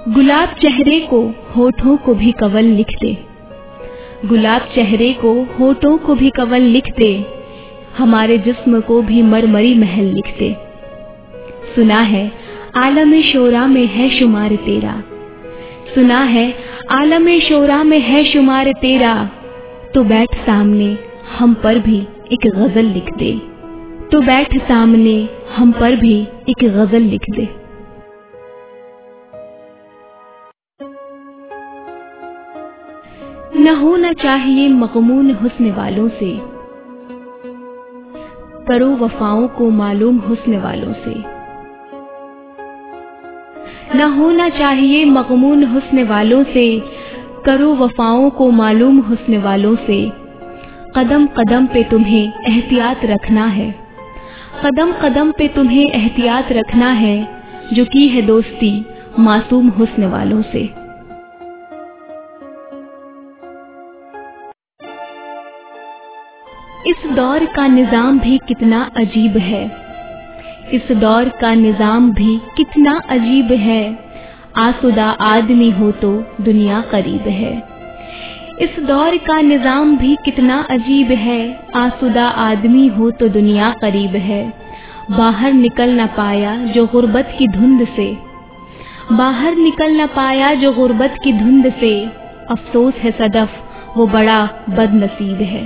गुलाब चेहरे को होठों को भी कंवल लिख दे, गुलाब चेहरे को होठों को भी कंवल लिख दे, हमारे जिस्म को भी मरमरी महल लिख दे। सुना है आलम शोरा में है शुमार तेरा, सुना है आलम शोरा में है शुमार तेरा, तो बैठ सामने हम पर भी एक गजल लिख दे, तो बैठ सामने हम पर भी एक गजल लिख दे। न होना चाहिए मगमून हुस्न वालों से, करो वफाओं को मालूम हुस्न वालों से। न होना चाहिए मगमून हुस्न वालों से, करो वफाओं को मालूम हुस्न वालों से। कदम कदम पे तुम्हें एहतियात रखना है, कदम कदम पे तुम्हें एहतियात रखना है, जो की है दोस्ती मासूम हुस्न वालों से। इस दौर का निजाम भी कितना अजीब है, इस दौर का निजाम भी कितना अजीब है, आसुदा आदमी हो तो दुनिया करीब है। इस दौर का निजाम भी कितना अजीब है, आसुदा आदमी हो तो दुनिया करीब है। बाहर निकल न पाया जो गुर्बत की धुंध से, बाहर निकल न पाया जो गुर्बत की धुंध से, अफसोस है सदफ वो बड़ा बदनसीब है।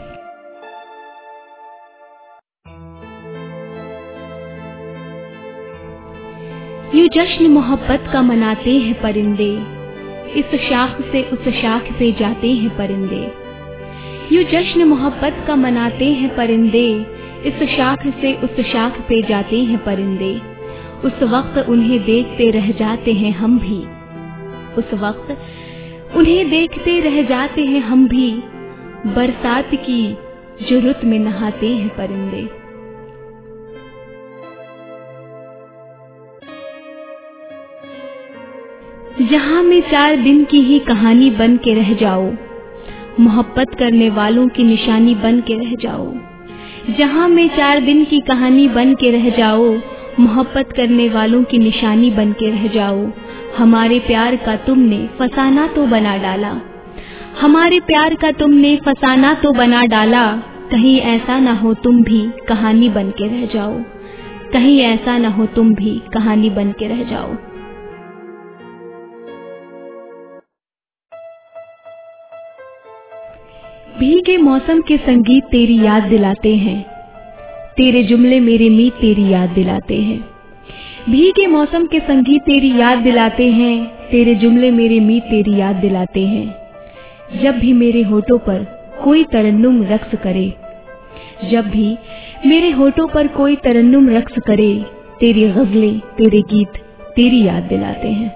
यूं जश्न मोहब्बत का मनाते हैं परिंदे, इस शाख से उस शाख पे जाते हैं परिंदे। यूं जश्न मोहब्बत का मनाते हैं परिंदे, इस शाख से उस शाख पे जाते हैं परिंदे। उस वक्त उन्हें देखते रह जाते हैं हम भी, उस वक्त उन्हें देखते रह जाते हैं हम भी। बरसात की जो रुत में नहाते हैं परिंदे। जहां में 4 दिन की ही कहानी बन के रह जाओ, मोहब्बत करने वालों की निशानी बन के रह जाओ। जहां में 4 दिन की कहानी बन के रह जाओ, मोहब्बत करने वालों की निशानी बन के रह जाओ। हमारे प्यार का तुमने फसाना तो बना डाला, हमारे प्यार का तुमने फसाना तो बना डाला। कहीं ऐसा ना हो तुम भी कहानी बन के रह जाओ, कहीं ऐसा ना हो तुम भी कहानी बन के रह जाओ। भीगे मौसम के संगीत तेरी याद दिलाते हैं, तेरे जुमले मेरे मीत तेरी याद दिलाते हैं। भीगे मौसम के संगीत तेरी याद दिलाते हैं, तेरे जुमले मेरे मीत तेरी याद दिलाते हैं। जब भी मेरे होठों पर कोई तरन्नुम रक्स करे, जब भी मेरे होठों पर कोई तरन्नुम रक्स करे, तेरी गजलें तेरे गीत तेरी याद दिलाते हैं।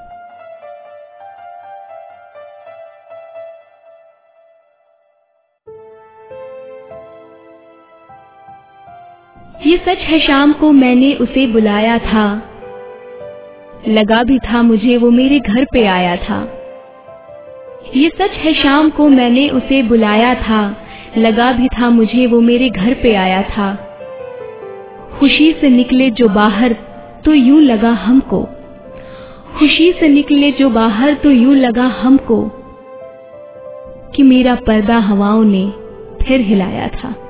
ये सच है शाम को मैंने उसे बुलाया था, लगा भी था मुझे वो मेरे घर पे आया था। ये सच है शाम को मैंने उसे बुलाया था, लगा भी था मुझे वो मेरे घर पे आया था। खुशी से निकले जो बाहर तो यूं लगा हमको, खुशी से निकले जो बाहर तो यूं लगा हमको, कि मेरा पर्दा हवाओं ने फिर हिलाया था।